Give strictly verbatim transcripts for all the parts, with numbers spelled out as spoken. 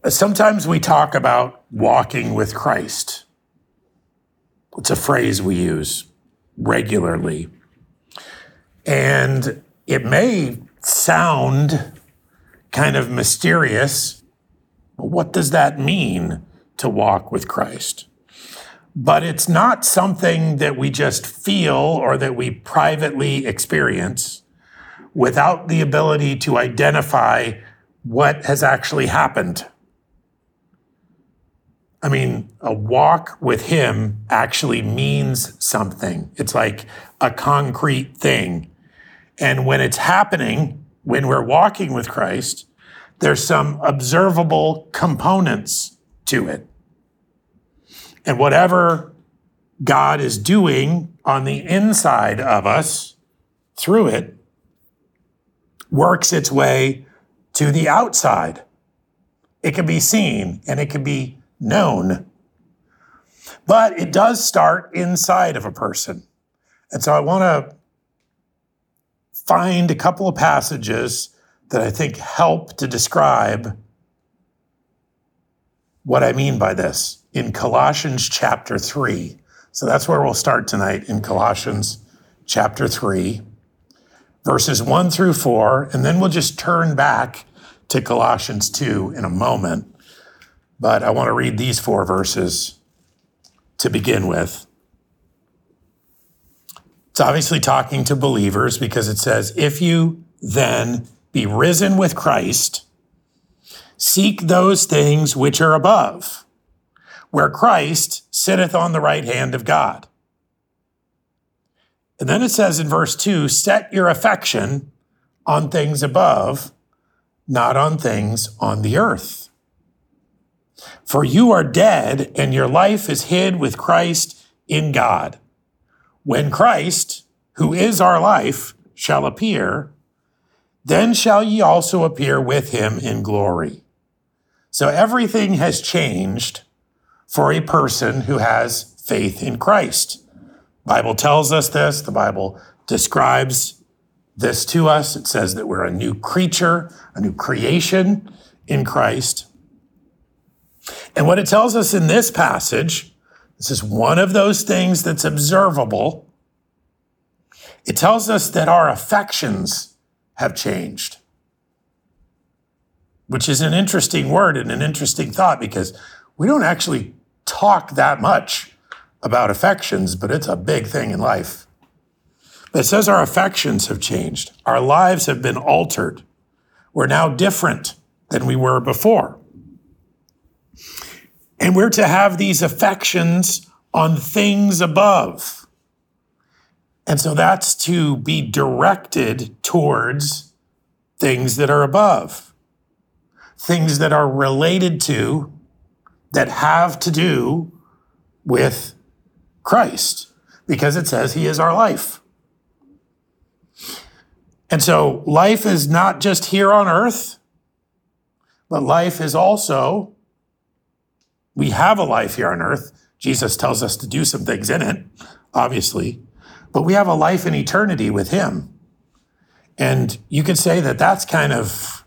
Sometimes we talk about walking with Christ. It's a phrase we use regularly. And it may sound kind of mysterious, but what does that mean to walk with Christ? But it's not something that we just feel or that we privately experience without the ability to identify what has actually happened. I mean, a walk with him actually means something. It's like a concrete thing. And when it's happening, when we're walking with Christ, there's some observable components to it. And whatever God is doing on the inside of us through it works its way to the outside. It can be seen and it can be known. But it does start inside of a person. And so I want to find a couple of passages that I think help to describe what I mean by this in Colossians chapter three. So that's where we'll start tonight, in Colossians chapter three, verses one through four, and then we'll just turn back to Colossians two in a moment. But I want to read these four verses to begin with. It's obviously talking to believers because it says, if you then be risen with Christ, seek those things which are above, where Christ sitteth on the right hand of God. And then it says in verse two, set your affection on things above, not on things on the earth. For you are dead, and your life is hid with Christ in God. When Christ, who is our life, shall appear, then shall ye also appear with him in glory. So everything has changed for a person who has faith in Christ. The Bible tells us this. The Bible describes this to us. It says that we're a new creature, a new creation in Christ. And what it tells us in this passage, this is one of those things that's observable. It tells us that our affections have changed, which is an interesting word and an interesting thought because we don't actually talk that much about affections, but it's a big thing in life. But it says our affections have changed. Our lives have been altered. We're now different than we were before. And we're to have these affections on things above. And so that's to be directed towards things that are above, things that are related to, that have to do with Christ, because it says he is our life. And so life is not just here on earth, but life is also, we have a life here on earth. Jesus tells us to do some things in it, obviously, but we have a life in eternity with him. And you could say that that's kind of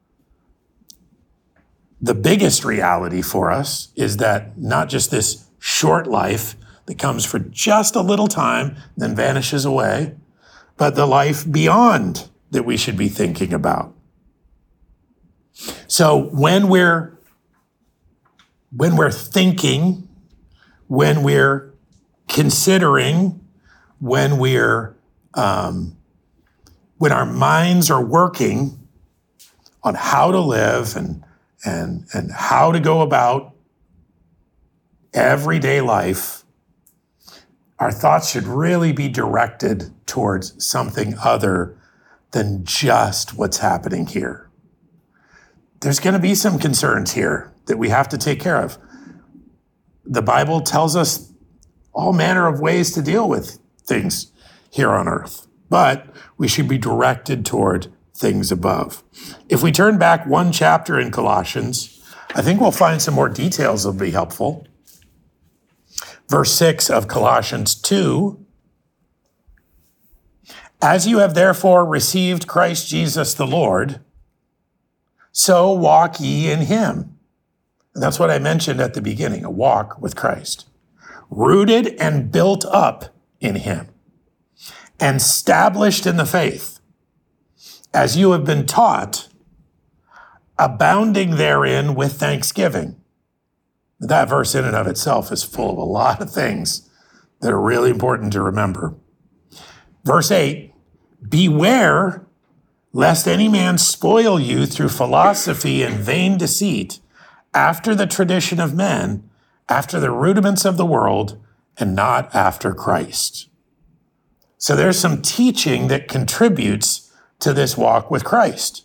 the biggest reality for us, is that not just this short life that comes for just a little time, then vanishes away, but the life beyond that we should be thinking about. So when we're when we're thinking, when we're considering, when we're um, when our minds are working on how to live and and and how to go about everyday life, our thoughts should really be directed towards something other than just what's happening here. There's going to be some concerns here that we have to take care of. The Bible tells us all manner of ways to deal with things here on earth, but we should be directed toward things above. If we turn back one chapter in Colossians, I think we'll find some more details that'll be helpful. Verse six of Colossians two, as you have therefore received Christ Jesus the Lord, so walk ye in him, And that's what I mentioned at the beginning, a walk with Christ. Rooted and built up in him, and established in the faith, as you have been taught, abounding therein with thanksgiving. That verse in and of itself is full of a lot of things that are really important to remember. Verse eight, beware lest any man spoil you through philosophy and vain deceit, after the tradition of men, after the rudiments of the world, and not after Christ. So there's some teaching that contributes to this walk with Christ.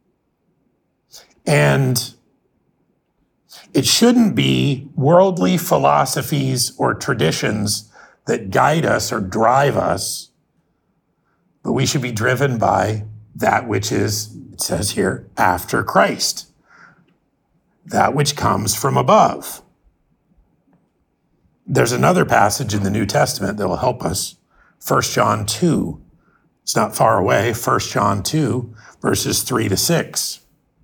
And it shouldn't be worldly philosophies or traditions that guide us or drive us, but we should be driven by that which is, it says here, after Christ, that which comes from above. There's another passage in the New Testament that will help us, First John two. It's not far away, First John two, verses three to six.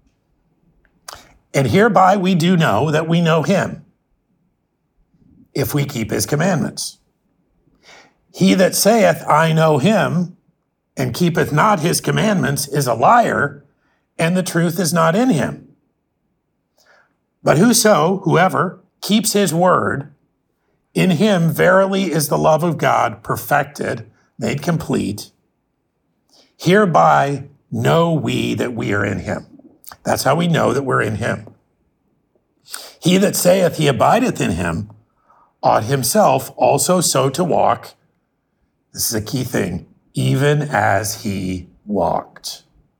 And hereby we do know that we know him, if we keep his commandments. He that saith, I know him, and keepeth not his commandments, is a liar, and the truth is not in him. But whoso, whoever, keeps his word, in him verily is the love of God perfected, made complete. Hereby know we that we are in him. That's how we know that we're in him. He that saith he abideth in him ought himself also so to walk. This is a key thing, even as he walked.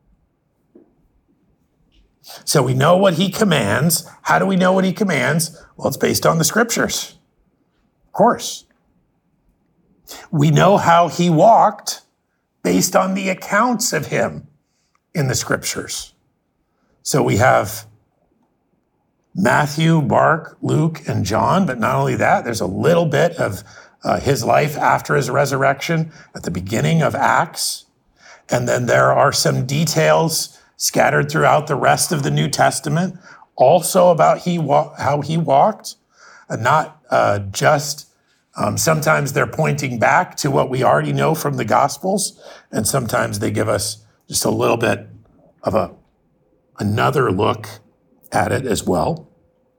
So we know what he commands. How do we know what he commands? Well, it's based on the scriptures. Of course. We know how he walked based on the accounts of him in the scriptures. So we have Matthew, Mark, Luke, and John, but not only that, there's a little bit of uh, his life after his resurrection at the beginning of Acts. And then there are some details scattered throughout the rest of the New Testament, also about he wa- how he walked, uh, not uh, just, um, sometimes they're pointing back to what we already know from the Gospels, and sometimes they give us just a little bit of a another look at it as well.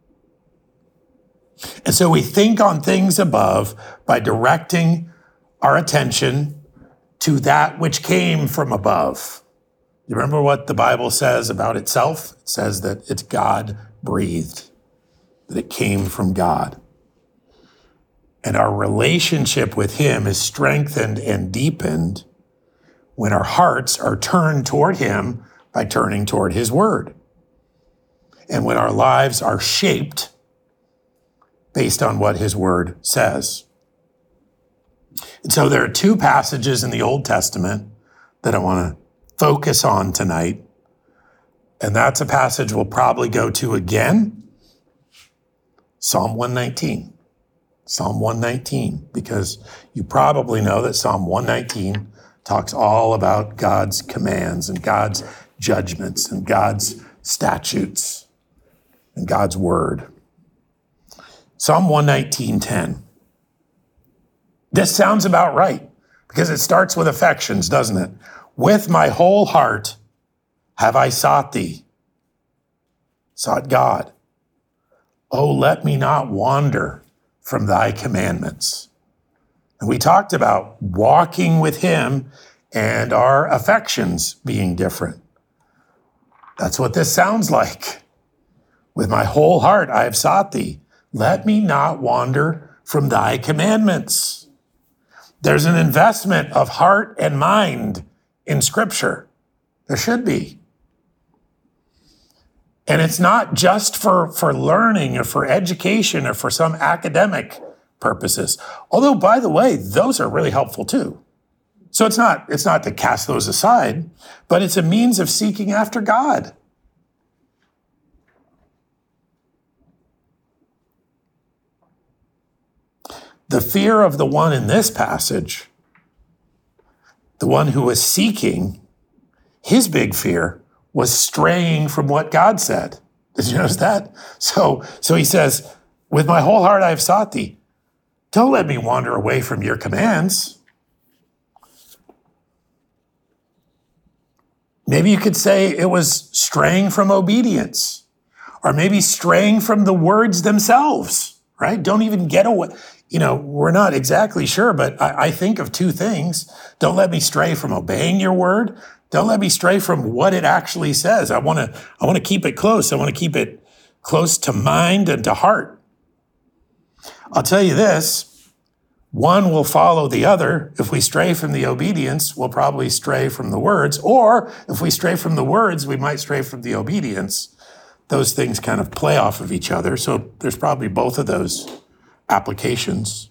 And so we think on things above by directing our attention to that which came from above. You remember what the Bible says about itself? It says that it's God-breathed, that it came from God. And our relationship with him is strengthened and deepened when our hearts are turned toward him by turning toward his word. And when our lives are shaped based on what his word says. And so there are two passages in the Old Testament that I want to focus on tonight. And that's a passage we'll probably go to again. Psalm one nineteen. Psalm one nineteen, because you probably know that Psalm one nineteen talks all about God's commands and God's judgments and God's statutes and God's word. Psalm one nineteen, ten. This sounds about right because it starts with affections, doesn't it? With my whole heart have I sought thee, sought God. Oh, let me not wander from thy commandments. And we talked about walking with him and our affections being different. That's what this sounds like. With my whole heart I have sought thee. Let me not wander from thy commandments. There's an investment of heart and mind in Scripture. There should be. And it's not just for, for learning or for education or for some academic purposes. Although, by the way, those are really helpful too. So it's not, it's not to cast those aside, but it's a means of seeking after God. The fear of the one in this passage, the one who was seeking, his big fear was straying from what God said. Did you notice that? So, so he says, with my whole heart I have sought thee. Don't let me wander away from your commands. Maybe you could say it was straying from obedience, or maybe straying from the words themselves, right? Don't even get away. You know, we're not exactly sure, but I, I think of two things. Don't let me stray from obeying your word. Don't let me stray from what it actually says. I want to, I want to keep it close. I want to keep it close to mind and to heart. I'll tell you this. One will follow the other. If we stray from the obedience, we'll probably stray from the words. Or if we stray from the words, we might stray from the obedience. Those things kind of play off of each other. So there's probably both of those applications.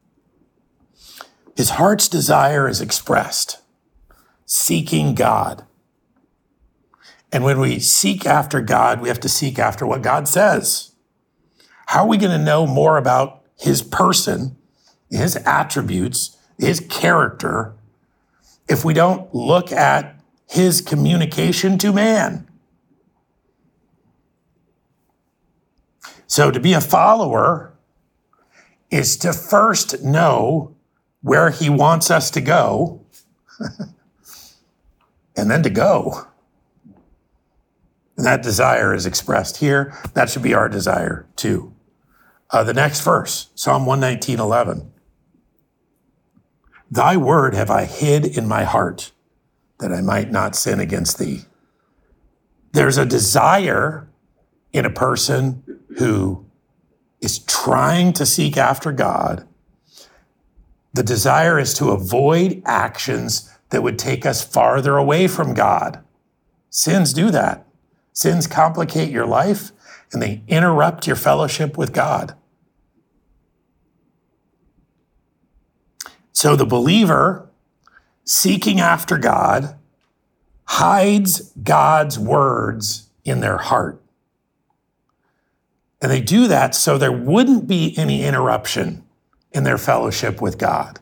His heart's desire is expressed, seeking God. And when we seek after God, we have to seek after what God says. How are we going to know more about his person, his attributes, his character, if we don't look at his communication to man? So to be a follower is to first know where he wants us to go and then to go. And that desire is expressed here. That should be our desire too. Uh, the next verse, Psalm one nineteen, eleven. Thy word have I hid in my heart, that I might not sin against thee. There's a desire in a person who is trying to seek after God. The desire is to avoid actions that would take us farther away from God. Sins do that. Sins complicate your life and they interrupt your fellowship with God. So the believer seeking after God hides God's words in their heart. And they do that so there wouldn't be any interruption in their fellowship with God.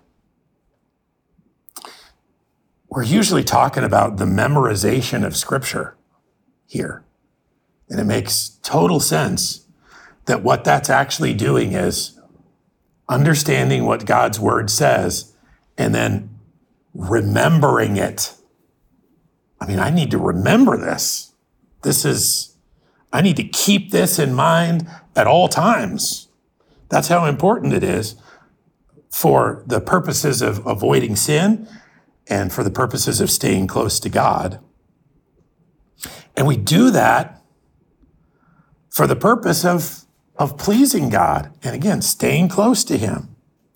We're usually talking about the memorization of Scripture here. And it makes total sense that what that's actually doing is understanding what God's word says and then remembering it. I mean, I need to remember this. This is, I need to keep this in mind at all times. That's how important it is for the purposes of avoiding sin and for the purposes of staying close to God. And we do that for the purpose of, of pleasing God. And again, staying close to him.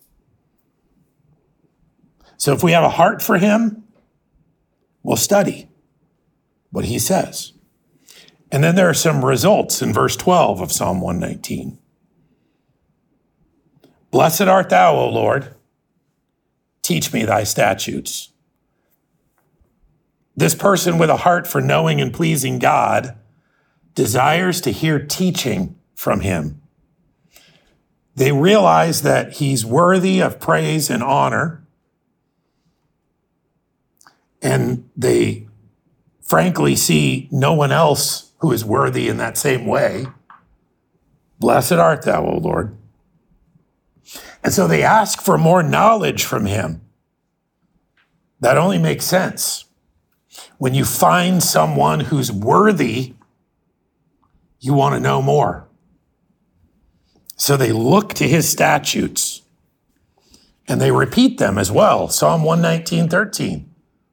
So if we have a heart for him, we'll study what he says. And then there are some results in verse twelve of Psalm one nineteen. Blessed art thou, O Lord. Teach me thy statutes. This person with a heart for knowing and pleasing God desires to hear teaching from him. They realize that he's worthy of praise and honor. And they frankly see no one else who is worthy in that same way. Blessed art thou, O Lord. And so they ask for more knowledge from him. That only makes sense. When you find someone who's worthy, you want to know more. So they look to his statutes and they repeat them as well. Psalm one nineteen, thirteen.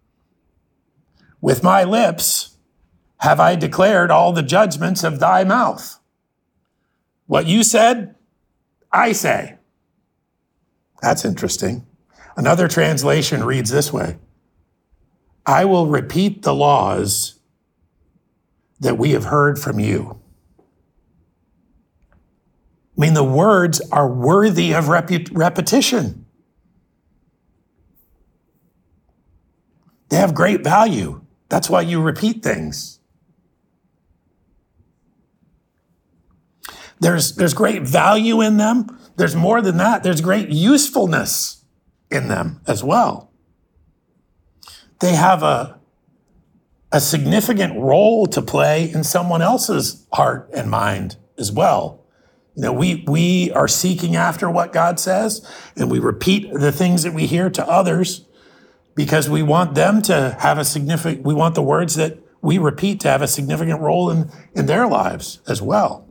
With my lips have I declared all the judgments of thy mouth. What you said, I say. That's interesting. Another translation reads this way. I will repeat the laws that we have heard from you. I mean, the words are worthy of repu- repetition. They have great value. That's why you repeat things. There's, there's great value in them. There's more than that. There's great usefulness in them as well. They have a, a significant role to play in someone else's heart and mind as well. You know, we, we are seeking after what God says, and we repeat the things that we hear to others because we want them to have a significant, we want the words that we repeat to have a significant role in, in their lives as well.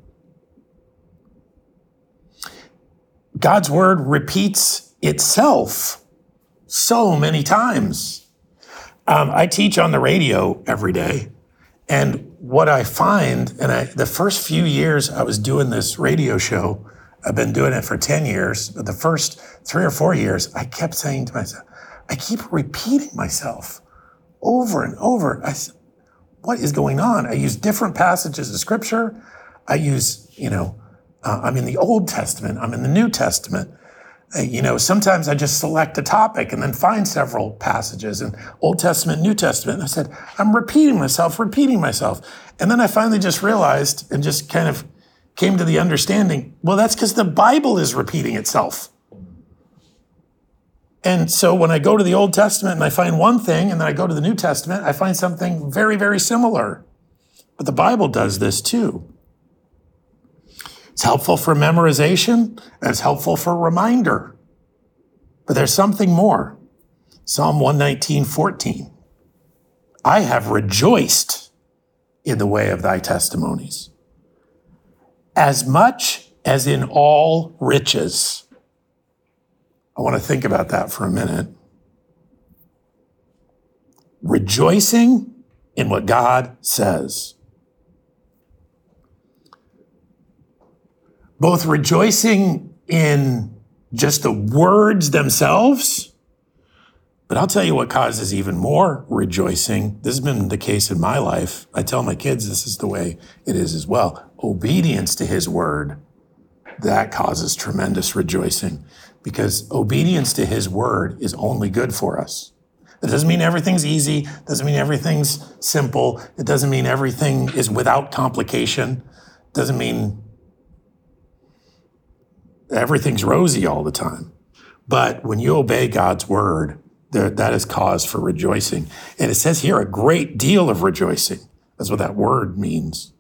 God's word repeats itself so many times. Um, I teach on the radio every day, and what I find, and I, the first few years I was doing this radio show, I've been doing it for ten years, but the first three or four years, I kept saying to myself, I keep repeating myself over and over. I said, what is going on? I use different passages of scripture. I use, you know, uh, I'm in the Old Testament, I'm in the New Testament. Uh, you know, sometimes I just select a topic and then find several passages in Old Testament, New Testament. And I said, I'm repeating myself, repeating myself. And then I finally just realized and just kind of came to the understanding, well, that's because the Bible is repeating itself. And so when I go to the Old Testament and I find one thing, and then I go to the New Testament, I find something very, very similar. But the Bible does this too. It's helpful for memorization, and it's helpful for reminder. But there's something more. Psalm one nineteen, fourteen. I have rejoiced in the way of thy testimonies, as much as in all riches. I want to think about that for a minute. Rejoicing in what God says. Both rejoicing in just the words themselves, but I'll tell you what causes even more rejoicing. This has been the case in my life. I tell my kids this is the way it is as well. Obedience to his word, that causes tremendous rejoicing, because obedience to his word is only good for us. It doesn't mean everything's easy. It doesn't mean everything's simple. It doesn't mean everything is without complication. It doesn't mean everything's rosy all the time. But when you obey God's word, there, that is cause for rejoicing. And it says here, a great deal of rejoicing. That's what that word means.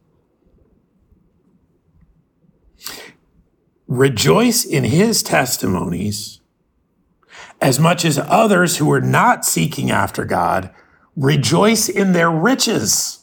Rejoice in his testimonies as much as others who are not seeking after God rejoice in their riches.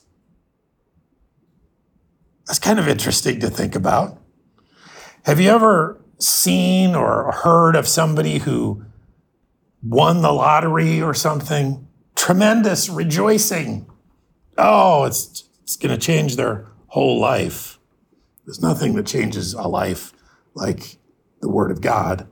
That's kind of interesting to think about. Have you ever seen or heard of somebody who won the lottery or something? Tremendous rejoicing. Oh, it's, it's going to change their whole life. There's nothing that changes a life like the Word of God.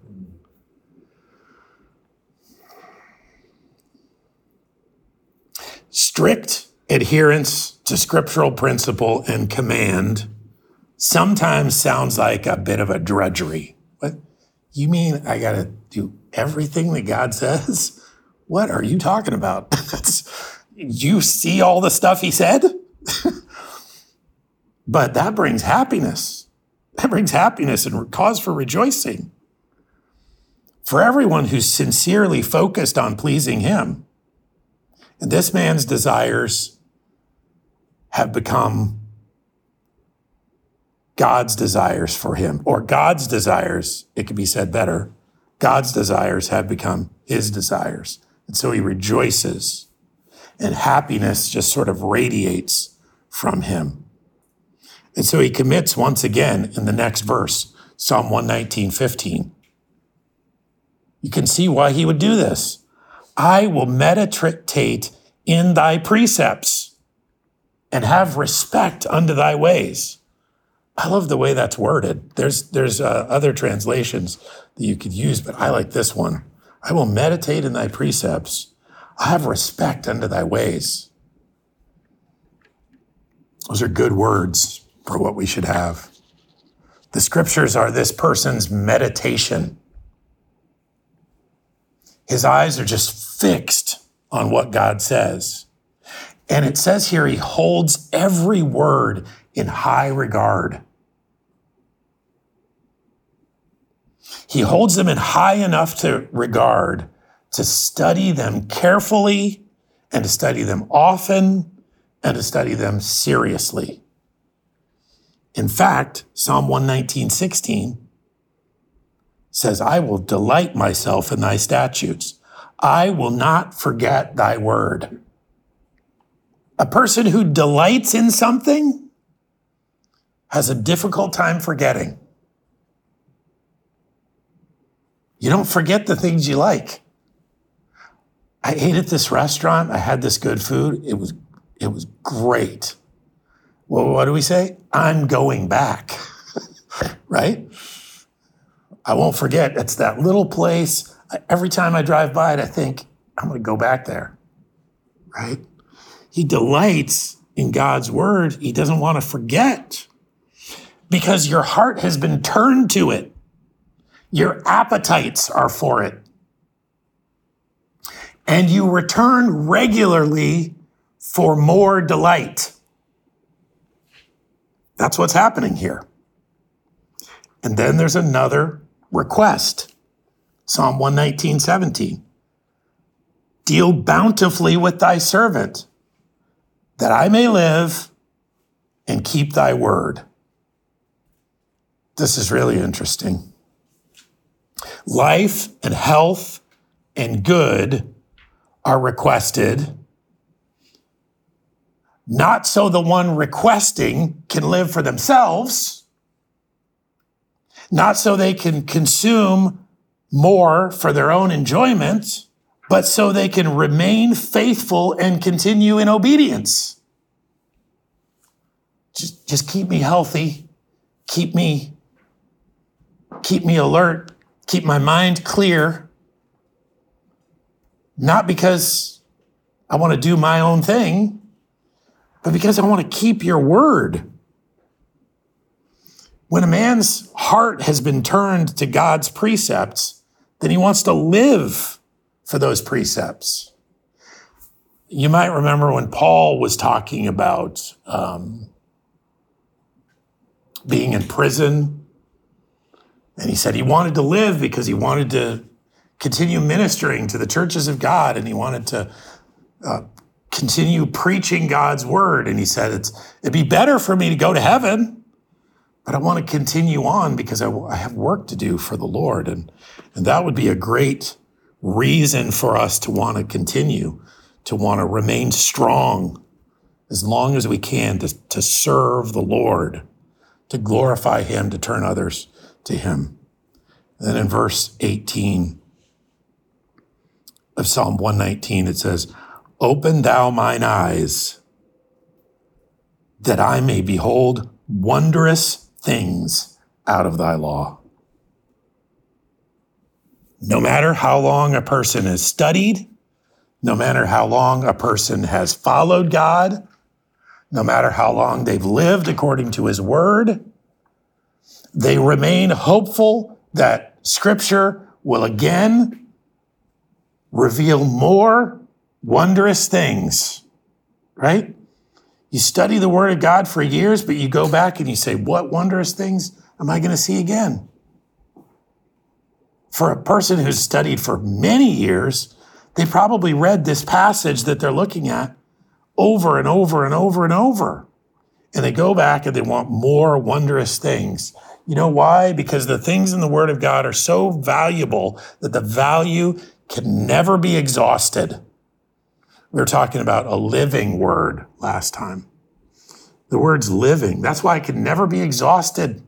Strict adherence to scriptural principle and command sometimes sounds like a bit of a drudgery. What? You mean I got to do everything that God says? What are you talking about? That's, you see all the stuff he said? But that brings happiness. That brings happiness and cause for rejoicing. For everyone who's sincerely focused on pleasing him. And this man's desires have become God's desires for him, or God's desires, it could be said better, God's desires have become his desires. And so he rejoices, and happiness just sort of radiates from him. And so he commits once again in the next verse, Psalm one nineteen, fifteen. You can see why he would do this. I will meditate in thy precepts and have respect unto thy ways. I love the way that's worded. There's there's uh, other translations that you could use, but I like this one. I will meditate in thy precepts. I have respect unto thy ways. Those are good words for what we should have. The scriptures are this person's meditation. His eyes are just fixed on what God says. And it says here, he holds every word in high regard. He holds them in high enough to regard to study them carefully and to study them often and to study them seriously. In fact, Psalm one nineteen, sixteen says, I will delight myself in thy statutes. I will not forget thy word. A person who delights in something has a difficult time forgetting. You don't forget the things you like. I ate at this restaurant. I had this good food. It was, it was great. Well, what do we say? I'm going back, right? I won't forget. It's that little place. Every time I drive by it, I think, I'm going to go back there, right? He delights in God's word. He doesn't want to forget because your heart has been turned to it. Your appetites are for it. And you return regularly for more delight. That's what's happening here. And then there's another request. Psalm one nineteen, seventeen. Deal bountifully with thy servant, that I may live and keep thy word. This is really interesting. Life and health and good are requested, not so the one requesting can live for themselves, not so they can consume more for their own enjoyment, but so they can remain faithful and continue in obedience. Just, just keep me healthy, keep me, keep me alert, keep my mind clear, not because I want to do my own thing, but because I want to keep your word. When a man's heart has been turned to God's precepts, then he wants to live for those precepts. You might remember when Paul was talking about um, being in prison, and he said he wanted to live because he wanted to continue ministering to the churches of God, and he wanted to uh, continue preaching God's word. And he said, it's, it'd be better for me to go to heaven, but I want to continue on because I, I have work to do for the Lord. And, and that would be a great reason for us to want to continue, to want to remain strong as long as we can, to, to serve the Lord, to glorify him, to turn others to him. And then in verse eighteen of Psalm one nineteen, it says, open thou mine eyes, that I may behold wondrous things out of thy law. No matter how long a person has studied, no matter how long a person has followed God, no matter how long they've lived according to his word, they remain hopeful that Scripture will again reveal more wondrous things, right? You study the Word of God for years, but you go back and you say, what wondrous things am I going to see again? For a person who's studied for many years, they probably read this passage that they're looking at over and over and over and over. And they go back and they want more wondrous things. You know why? Because the things in the Word of God are so valuable that the value can never be exhausted. We were talking about a living word last time. The word's living. That's why it can never be exhausted.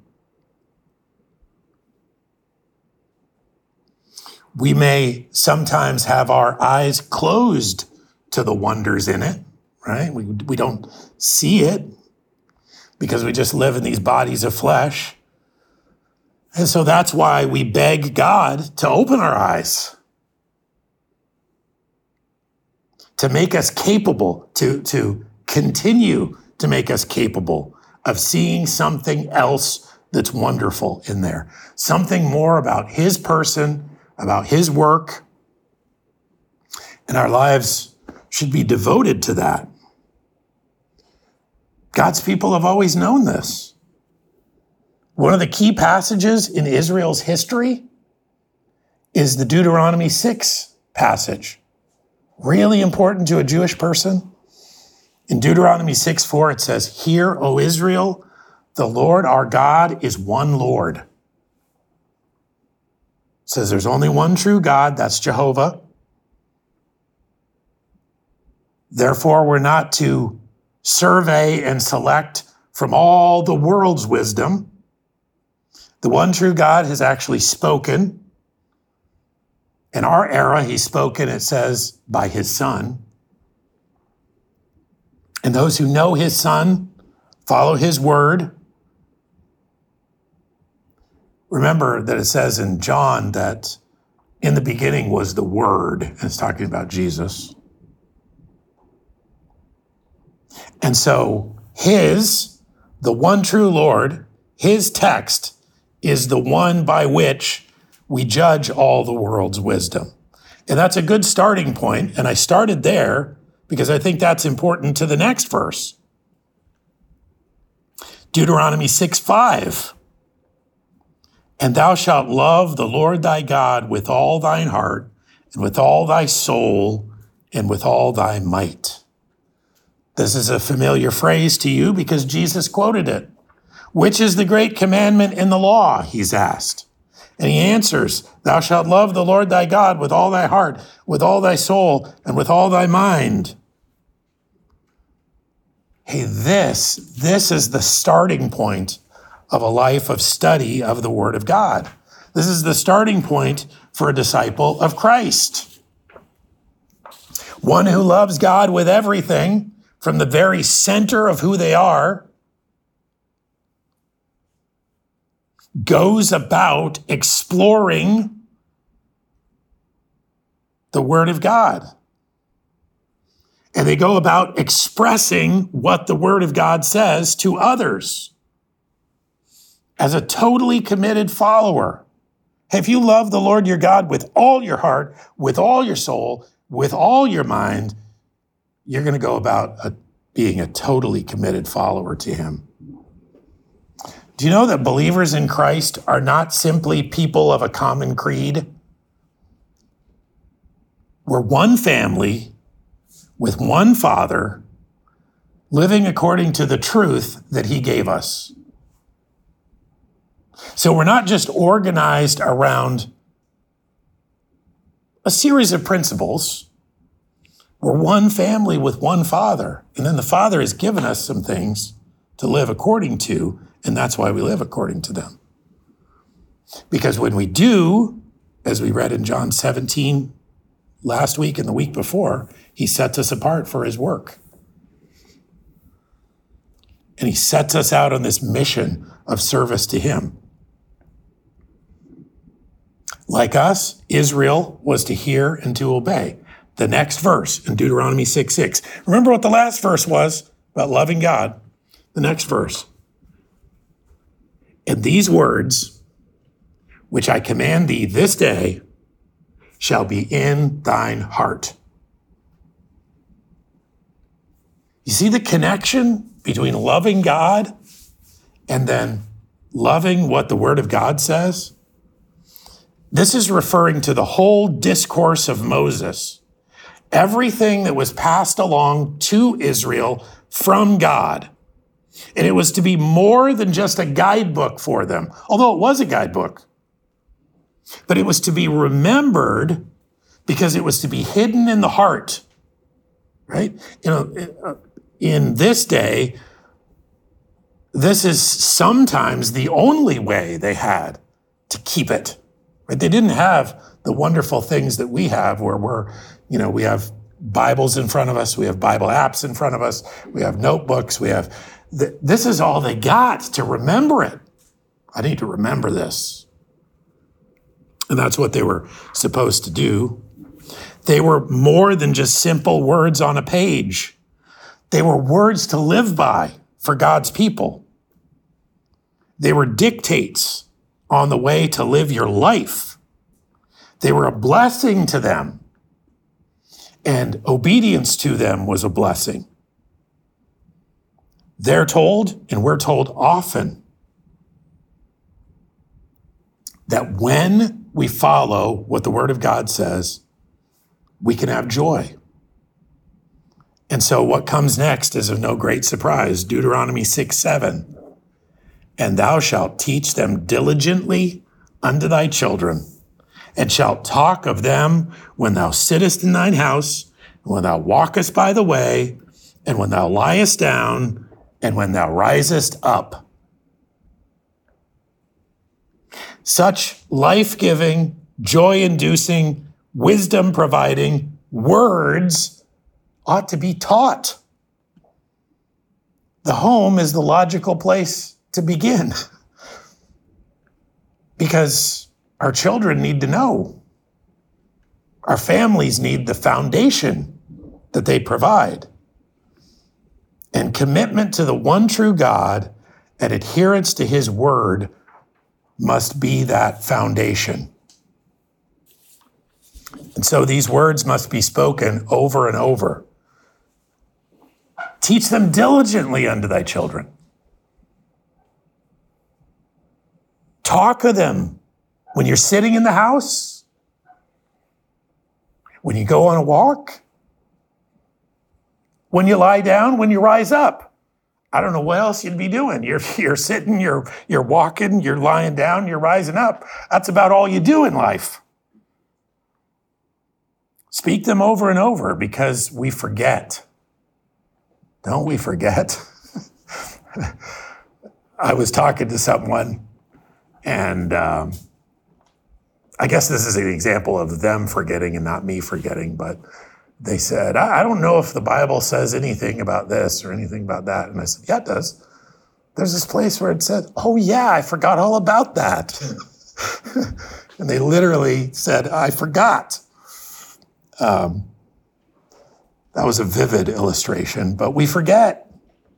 We may sometimes have our eyes closed to the wonders in it, right? We, we don't see it because we just live in these bodies of flesh. And so that's why we beg God to open our eyes, to make us capable, to, to continue to make us capable of seeing something else that's wonderful in there, something more about his person, about his work. And our lives should be devoted to that. God's people have always known this. One of the key passages in Israel's history is the Deuteronomy six passage. Really important to a Jewish person. In Deuteronomy six four, it says, "Hear, O Israel, the Lord our God is one Lord." It says there's only one true God, that's Jehovah. Therefore, we're not to survey and select from all the world's wisdom. The one true God has actually spoken. In our era, he's spoken, it says, by his Son. And those who know his Son follow his word. Remember that it says in John that in the beginning was the Word, and it's talking about Jesus. And so his, the one true Lord, his text is the one by which we judge all the world's wisdom. And that's a good starting point. And I started there because I think that's important to the next verse. Deuteronomy six five. "And thou shalt love the Lord thy God with all thine heart, and with all thy soul, and with all thy might." This is a familiar phrase to you because Jesus quoted it. "Which is the great commandment in the law?" he's asked. And he answers, "Thou shalt love the Lord thy God with all thy heart, with all thy soul, and with all thy mind." Hey, this, this is the starting point of a life of study of the Word of God. This is the starting point for a disciple of Christ. One who loves God with everything from the very center of who they are goes about exploring the Word of God. And they go about expressing what the Word of God says to others. As a totally committed follower, if you love the Lord your God with all your heart, with all your soul, with all your mind, you're going to go about a, being a totally committed follower to him. Do you know that believers in Christ are not simply people of a common creed? We're one family with one Father, living according to the truth that he gave us. So we're not just organized around a series of principles. We're one family with one Father. And then the Father has given us some things to live according to, and that's why we live according to them. Because when we do, as we read in John seventeen last week and the week before, he sets us apart for his work. And he sets us out on this mission of service to him. Like us, Israel was to hear and to obey. The next verse in Deuteronomy six six. Remember what the last verse was about loving God. The next verse. "And these words, which I command thee this day, shall be in thine heart." You see the connection between loving God and then loving what the Word of God says? This is referring to the whole discourse of Moses. Everything that was passed along to Israel from God. And it was to be more than just a guidebook for them, although it was a guidebook. But it was to be remembered because it was to be hidden in the heart, right? You know, in this day, this is sometimes the only way they had to keep it. Right? They didn't have the wonderful things that we have where we're, you know, we have Bibles in front of us, we have Bible apps in front of us, we have notebooks, we have, th- this is all they got to remember it. I need to remember this. And that's what they were supposed to do. They were more than just simple words on a page. They were words to live by for God's people. They were dictates on the way to live your life. They were a blessing to them, and obedience to them was a blessing. They're told, and we're told often, that when we follow what the Word of God says, we can have joy. And so what comes next is of no great surprise. Deuteronomy six seven. And thou shalt teach them diligently unto thy children, and shalt talk of them when thou sittest in thine house, and when thou walkest by the way, and when thou liest down, and when thou risest up. Such life-giving, joy-inducing, wisdom-providing words ought to be taught. The home is the logical place to begin because our children need to know. Our families need the foundation that they provide. And commitment to the one true God and adherence to his word must be that foundation. And so these words must be spoken over and over. Teach them diligently unto thy children. Talk of them when you're sitting in the house, when you go on a walk, when you lie down, when you rise up. I don't know what else you'd be doing. You're, you're sitting, you're, you're walking, you're lying down, you're rising up. That's about all you do in life. Speak them over and over because we forget. Don't we forget? I was talking to someone, and um, I guess this is an example of them forgetting and not me forgetting, but they said, I, I don't know if the Bible says anything about this or anything about that. And I said, yeah, it does. There's this place where it said, oh yeah, I forgot all about that. And they literally said, I forgot. Um, that was a vivid illustration, but we forget.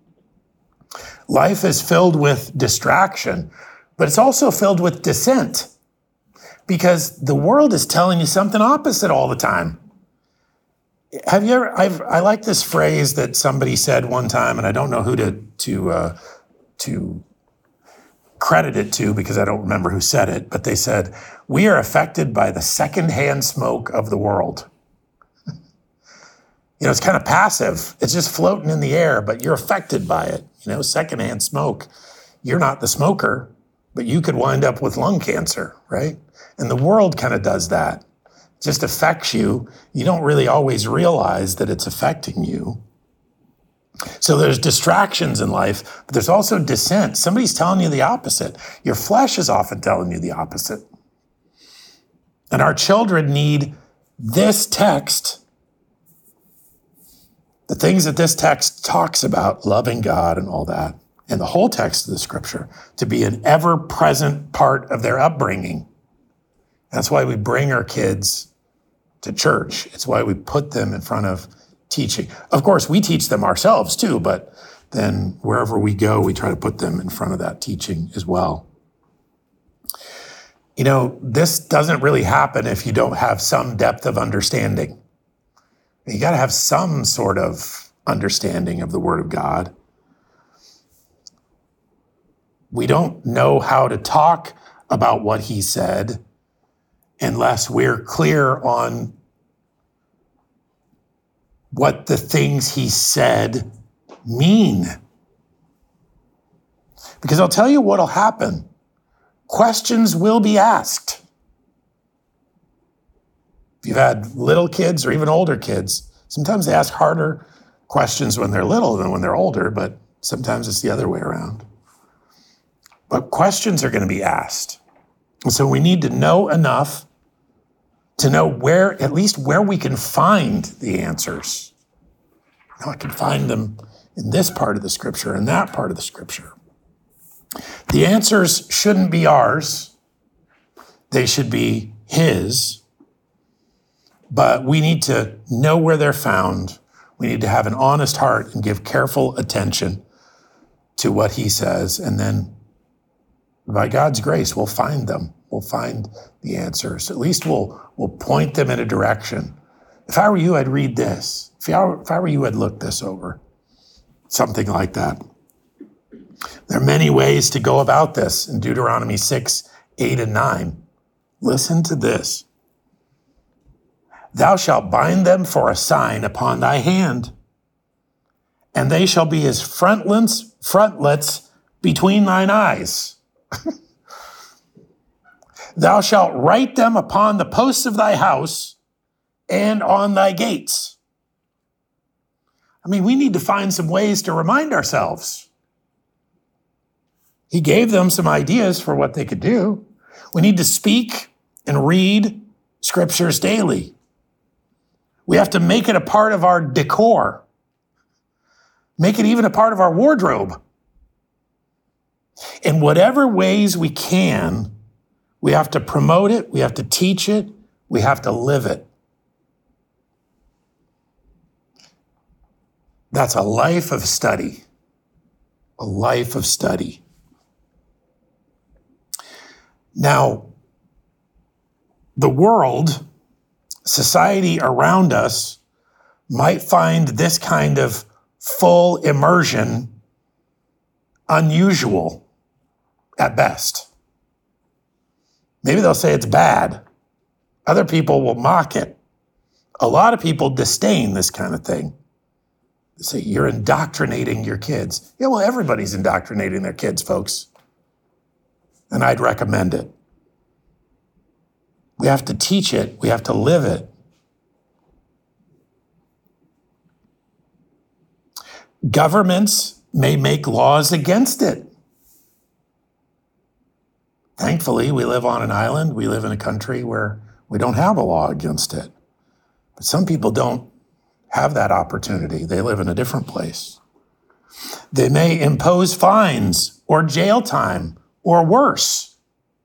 Life is filled with distraction, but it's also filled with dissent because the world is telling you something opposite all the time. Have you ever, I've, I like this phrase that somebody said one time, and I don't know who to, to, uh, to credit it to because I don't remember who said it, but they said, we are affected by the secondhand smoke of the world. You know, it's kind of passive. It's just floating in the air, but you're affected by it. You know, secondhand smoke. You're not the smoker, but you could wind up with lung cancer, right? And the world kind of does that. It just affects you. You don't really always realize that it's affecting you. So there's distractions in life, but there's also dissent. Somebody's telling you the opposite. Your flesh is often telling you the opposite. And our children need this text, the things that this text talks about, loving God and all that, and the whole text of the scripture, to be an ever-present part of their upbringing. That's why we bring our kids to church. It's why we put them in front of teaching. Of course, we teach them ourselves too, but then wherever we go, we try to put them in front of that teaching as well. You know, this doesn't really happen if you don't have some depth of understanding. You got to have some sort of understanding of the Word of God. We don't know how to talk about what he said unless we're clear on what the things he said mean. Because I'll tell you what'll happen. Questions will be asked. If you've had little kids or even older kids, sometimes they ask harder questions when they're little than when they're older, but sometimes it's the other way around. But questions are going to be asked. And so we need to know enough to know where, at least where we can find the answers. Now I can find them in this part of the scripture and that part of the scripture. The answers shouldn't be ours. They should be his. But we need to know where they're found. We need to have an honest heart and give careful attention to what he says. And then by God's grace, we'll find them. We'll find the answers. At least we'll, we'll point them in a direction. If I were you, I'd read this. If I were, if I were you, I'd look this over. Something like that. There are many ways to go about this in Deuteronomy six, eight, and nine. Listen to this. Thou shalt bind them for a sign upon thy hand, and they shall be as frontlets, frontlets between thine eyes. Thou shalt write them upon the posts of thy house and on thy gates. I mean, we need to find some ways to remind ourselves. He gave them some ideas for what they could do. We need to speak and read scriptures daily. We have to make it a part of our decor. Make it even a part of our wardrobe. In whatever ways we can, we have to promote it, we have to teach it, we have to live it. That's a life of study. A life of study. Now, the world, society around us, might find this kind of full immersion unusual at best. Maybe they'll say it's bad. Other people will mock it. A lot of people disdain this kind of thing. They say, you're indoctrinating your kids. Yeah, well, everybody's indoctrinating their kids, folks. And I'd recommend it. We have to teach it. We have to live it. Governments may make laws against it. Thankfully, we live on an island. We live in a country where we don't have a law against it. But some people don't have that opportunity. They live in a different place. They may impose fines or jail time or worse.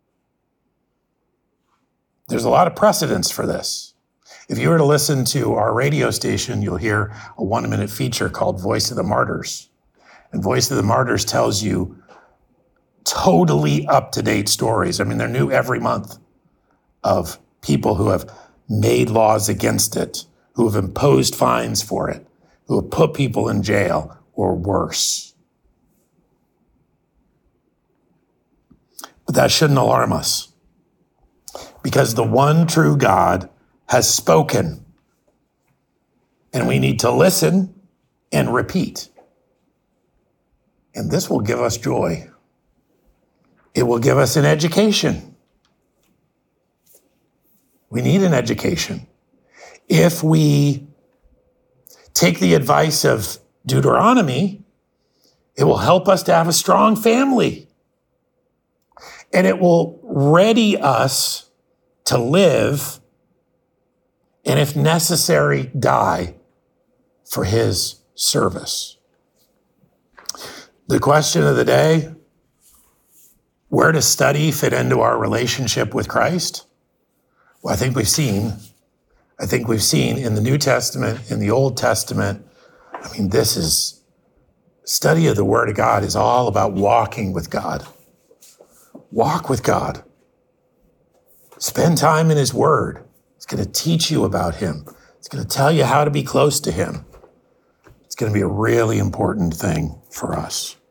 There's a lot of precedents for this. If you were to listen to our radio station, you'll hear a one-minute feature called Voice of the Martyrs. And Voice of the Martyrs tells you totally up-to-date stories. I mean, they're new every month of people who have made laws against it, who have imposed fines for it, who have put people in jail or worse. But that shouldn't alarm us, because the one true God has spoken, and we need to listen and repeat. And this will give us joy. It will give us an education. We need an education. If we take the advice of Deuteronomy, it will help us to have a strong family. And it will ready us to live, and if necessary, die for his service. The question of the day: where does study fit into our relationship with Christ? Well, I think we've seen, I think we've seen in the New Testament, in the Old Testament, I mean, this is, study of the Word of God is all about walking with God. Walk with God. Spend time in his Word. It's going to teach you about him. It's going to tell you how to be close to him. It's going to be a really important thing for us.